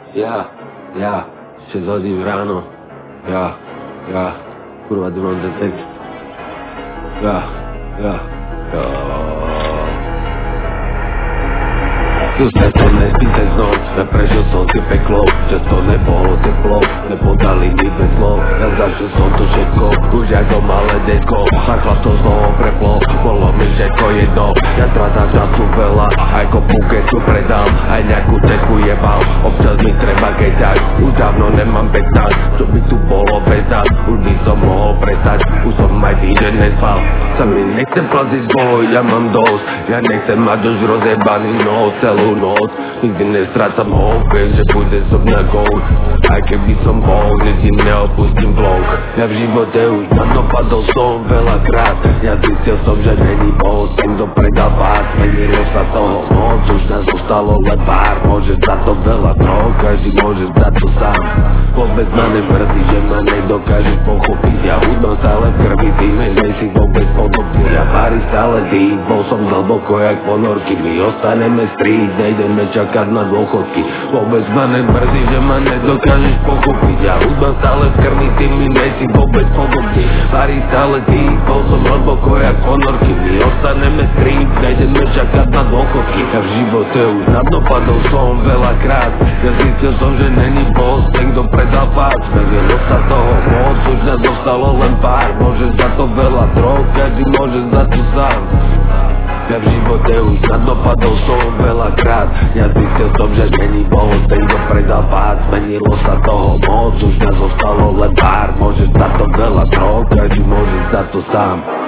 Ja, 6 hodín ráno. Ja, kurva, tu mám ten text. Ja. Tu sa to nespíte znoc, neprežil som si peklo, že to nebolo teplo, nepodali mi bez slov. Ja zažil som to všetko, už ako malé detko, sa chlap to znovu preplo, bolo mi všetko jedno. Ja strátam času veľa, aj kopu kecu predám, aj nejakú teku jebal. Občas mi treba keťať, už dávno nemám 15, čo by tu bolo bez nás, už by som mohol prestať, už som aj týždeň nespal. Sa mi nechcem plaziť boj, ja mám dosť, ja nechcem mať už rozjebaný noc celú noc. Nikdy nestrácam hope, viem, že bude som na gold. Aj keby som bol, nikdy neopustím vlog. Ja v živote už nadopadol som veľakrát, ja zistil som, že není bol, ten kto predal pás, zmenilo sa toho moc, už nás zostalo len pár, môže za to veľa drog, každý môže za to sám. Vôbec ma nemrzí, že ma nedokážeš pochopiť, ja hudbám stále v krvi, ty mi nejsi vôbec podobný, ja pári stále dým, bol som hlboko jak ponorky, my ostaneme street, nejdeme čakať na dôchodky. Vôbec ma nemrzí, že ma nedokážeš pochopiť, ja hudbám stále v krvi, ty mi nejsi vôbec podobný, pári stále dým, bol som hlboko jak ponorky, my ostaneme street, nejdeme čakať na dôchodky. Ja v živote už na dno padol som veľakrát, ja zistil som, že není boss, ten kto predal pás, zmenilo sa toho moc, už nás zostalo len pár, môže za to veľa drog, každý môže za to sám. Ja v živote už na dno padol som veľakrát, ja zistil som, že není bol, ten kto predal pás, zmenilo sa toho moc, už nás zostalo len pár, môže za to veľa drog, každý môže za to sám.